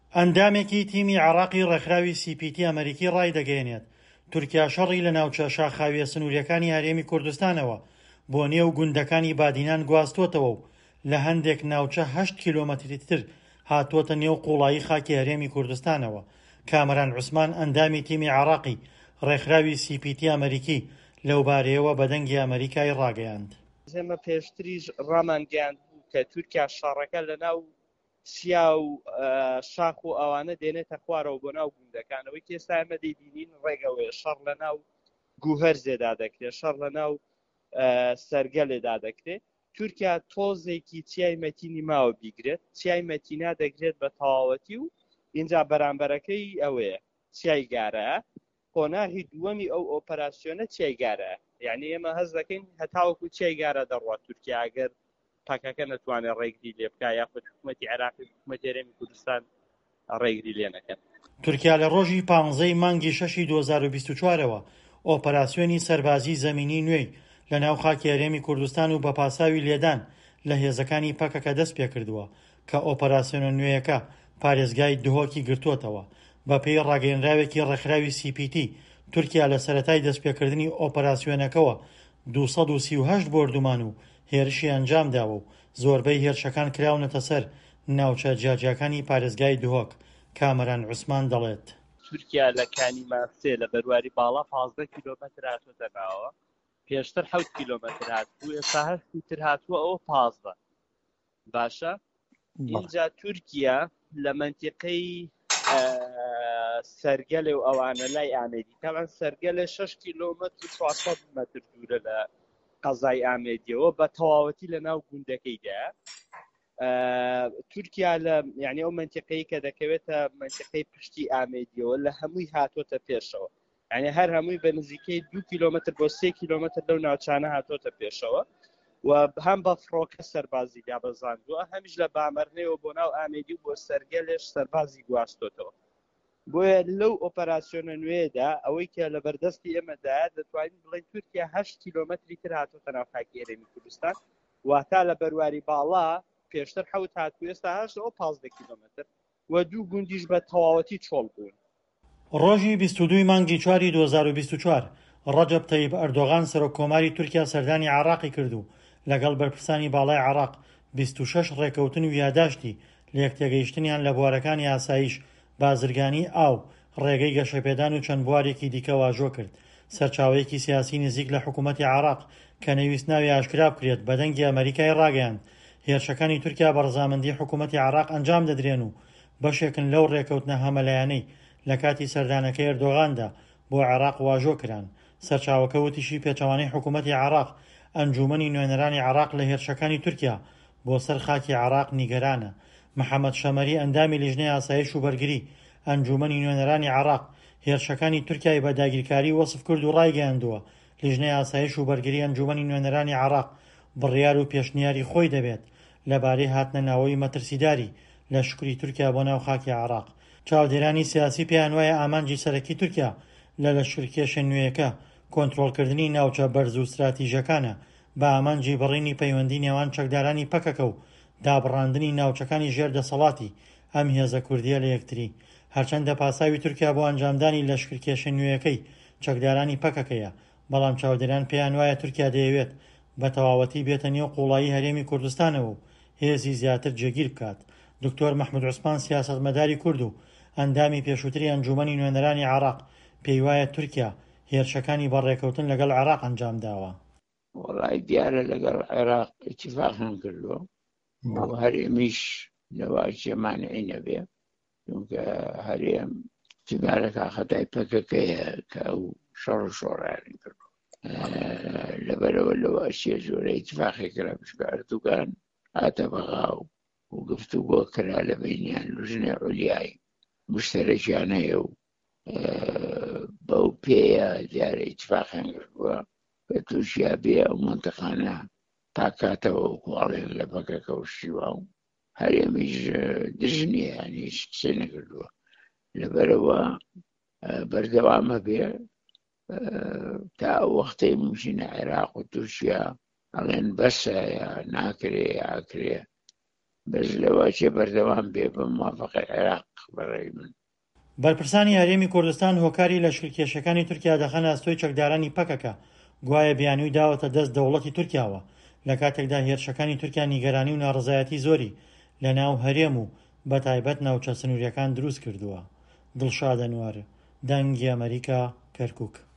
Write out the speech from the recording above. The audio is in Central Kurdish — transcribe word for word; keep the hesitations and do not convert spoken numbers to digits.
ئەندامێکی تیمی عێراقی ڕێکخراوی سی پی تی ئەمریکی ڕایدەگەیەنێت تورکیا شەڕی لە ناوچە شاخاویە سنووریەکانی هەرێمی کوردستانەوە بۆ نێو گوندەکانی بادینان گواستووەتەوە و لە هەندێک ناوچە هەشت کیلۆمەتری تر هاتووەتە نێو قوڵایی خاکی هەرێمی کوردستانەوە. کامەران عوسمان ئەندامی تیمی عێراقی ڕێکخراوی سی پی تی ئەمریکی لەو بارەیەوە بەدەنگی ئەمریکای ڕاگەیاند. ئێمە پێشتریش ڕامانگەیاند بوو کە تورکیا شەڕەکە لەناو سیا و شاخ و ئەوانە دێنێتە خوارەوە بۆ ناو گوندەکانەوەی کە ئێستا ئێمە دەیبینین ڕێگەوەیە شەڕ لەناو گوهەرزێدا دەکرێت، شەڕ لەناو سەرگەلێدا دەکرێت. تورکیا تۆزێکی چیای مەتینی ماوە بیگرێت، چیای مەتینا دەگرێت بە تەواوەتی و اینجا بەرامبەرەکەی ئەوەیە چیای گارەیە. قۆناغی دووەمی ئەو ئۆپەراسیۆنە چیای گارەیە، یعنی ئێمە هەز دەکەین هەتاوەکو چیای گارە دەڕوات تورکیا ئەگەر پاکەکە نەتوانێت ڕێگری لێ بکە یاخود حکوومەتی عێراقی حکوومەتی هەرێمی کوردستان ڕێگری لێ نەکەن. تورکیا لە ڕۆژی پانزەی مانگی شەشی دوو هەزار و بیست و چوارەوە ئۆپەراسیۆنی سەربازی زەمینی نوێی لە ناو خاکی هەرێمی کوردستان و بە پاساوی لێدان لە هێزەکانی پەکەکە دەست پێ کردووە کە ئۆپەراسیۆنە نوێیەکە پارێزگای دهۆکی گرتووەتەوە. بە پێی ڕاگەیەنراوێکی ڕێکخراوی سی پی تی تورکیا لە سەرەتای دەستپێکردنی ئۆپەراسیۆنەکەەوە دوو سەد و سی و هەشت بۆردومان و هێرشی ئەنجام داوە و زۆربەی هێرشەکان کراونەتە سەر ناوچە جیاجیەکانی پارێزگای دهۆک. کامەران عوسمان دەڵێت تورکیا لە کانی ماسێ لە بەرواری باڵا پانزدە کیلۆمەتر هاتووەتە ناوە، پێشتر حەوت کیلۆمەتر هاتبوو، ئێستا هەشتی تر هاتووە ئەوە پانزدە. باشە اینجا تورکیا لە مەنتیقەی سەرگەلێ و ئەوانە لای ئامێدی تاوان سەرگەلێ شەش کیلۆمەتر و چوارسەد مەتر دوورە لە قەزای ئامێدیەوە بە تەواوەتی لە ناو گوندەکەیدا. تورکیا لە یعنی ئەو منتیقەی کە دەکەوێتە منتیقەی پشتی ئامێدیەوە لە هەمووی هاتۆتە پێشەوە، یعنی هەر هەمووی بە نزیکەی دوو کیلۆمەتر بۆ سێ کیلۆمەتر لەو ناوچانە هاتۆتە پێشەوە و هەم بە فڕۆکە سەربازی دابەزاندووە، هەمیش لە بامەرنەوە بۆ ناو ئامێدی و بۆ سەرگەلێش سەربازی گواستۆتەوە. بۆیە لەو ئۆپەراسیۆنە نوێدا ئەوەی کە لە بەردەستی ئێمەدایە دەتوانین بڵێن تورکیا هەشت کیلۆمەتری تر هاتۆتە ناو خاکی هەرێمی کوردستان، واتە لە بەرواری باڵا پێشتر حەوت هاتبوو، ئێستا هەشت ئەوە پانزدە کیلۆمەتر و دوو گوندیش بە تەواوەتی چۆڵ بوون. ڕۆژی بیست و دوو مانگی چواری دوو هەزار و بیست و چوار ڕەجەب تەیب ئەردۆغان سەرۆککۆماری تورکیا سەردانی عێراقی کرد و لەگەڵ بەرپرسانی باڵای عێراق بیست و شەش ڕێکەوتن و یاداشتی لە یەکتێگەیشتنیان لە بوارەکانی ئاسایش، بازرگانی ئاو، ڕێگەی گەشەپێدان و چەند بوارێکی دیکە واژۆ کرد. سەرچاوەیەکی سیاسی نزیک لە حکوومەتی عێراق کە نەویست ناوی ئاشکرا بکرێت بەدەنگی ئەمریکای ڕاگەیاند هێرشەکانی تورکیا بە ڕەزامەندی حکوومەتی عێراق ئەنجام دەدرێن و بەشێکن لەو ڕێکەوتنە هەمەلایانەی لە کاتی سەردانەکەی ئەردۆغاندا بۆ عێراق واژۆ کران. سەرچاوەکە وتیشی پێچەوانەی حکوومەتی عێراق ئەنجومەنی نوێنەرانی عێراق لە هێرشەکانی تورکیا بۆ سەر خاکی عێراق نیگەرانە. محەممەد شەمەری ئەندامی لیژنەی ئاسایش و بەرگری ئەنجومەنی نوێنەرانی عێراق هێرشەکانی تورکیای بە داگیرکاری وەسف کرد و ڕایگەیاندووە لیژنەی ئاسایش و بەرگری ئەنجومەنی نوێنەرانی عێراق بڕیار و پێشنیاری خۆی دەبێت لەبارەی هاتنە ناوەی مەترسیداری لە شکری تورکیا بۆ ناو خاکی عێراق. چاودێرانی سیاسی پێیان وایە ئامانجی سەرەکی تورکیا لە لەشکرکێشە نوێیەکە کۆنتڕۆڵکردنی ناوچە بەرز و استراتیژەکانە بە ئامانجی بڕینی پەیوەندی نێوان چەکدارانی پەکەکە و دابڕاندنی ناوچەکانی ژێردەسەڵاتی ئەم هێزە کوردیە لە یەکتری. هەرچەندە پاساوی تورکیا بۆ ئەنجامدانی لەشکرکێشە نوێیەکەی چەکدارانی پەکەکەیە، بەڵام چاودێران پێیان وایە تورکیا دەیەوێت بە تەواوەتی بێتە نێو قوڵایی هەرێمی کوردستانەوە و هێزی زیاتر جێگیر بکات. دکتۆر مەحموود عوسمان سیاسەتمەداری کورد و ئەندامی پێشووتری ئەنجومەنی نوێنەرانی عێراق پێی وایە تورکیا هێرشەکانی بەڕێکەوتن لەگەڵ عێراق ئەنجام داوە. وەڵای دیارە لەگەڵ عێراق ئیتیفاقیان کردووە بۆ هەرێمیش لەواژێ مانعی نەبێ، چونکە هەرێم تیمارەکە خەتای پەکەکەیە کە ئەو شەڕ و شۆڕیان کردو. لەبەرەوە لەواشیە زۆرە ئیتیفاقی کرا بچکە ئەردوگان هاتە بەغاو و گفتوگۆ کرا لە بینیان لوژنەی عولیای مشتەرەکیان هەیە و بەو پێیە دیارە ئیتیفاقیان کردووە بە تووشیا بێ ئەو مەنتەقانە تاکاتەوە کوواڵێن لە پەکەکە و شیوا و هەرێمیش درژ نییە، یانی هیچ قسەی نەکردووە. لەبەرەوە بەردەوامە بێ تا ئەو وەختەی ممکنە عێراق و تورکیا ئەڵێن بەسە یا ناکرێ یاکرێ بەس لەواشێ بەردەوام بێ بە موافقەی عێراق بەڕێی من. بەرپرسانی هەرێمی کوردستان هۆکاری لە شرکێشەکانی تورکیا دەخەن ئاستۆی چەکدارانی پەکەکە گوایە بیانووی داوەتە دەست دەوڵەتی تورکیاوە لە کاتێکدا هێرشەکانی تورکیا نیگەرانی و ناڕزایەتی زۆری لە ناو هەرێم و بەتایبەت ناوچە سنووریەکان دروست کردووە. دڵشاد ئەنوار، دەنگی ئەمریکا، کەرکووک.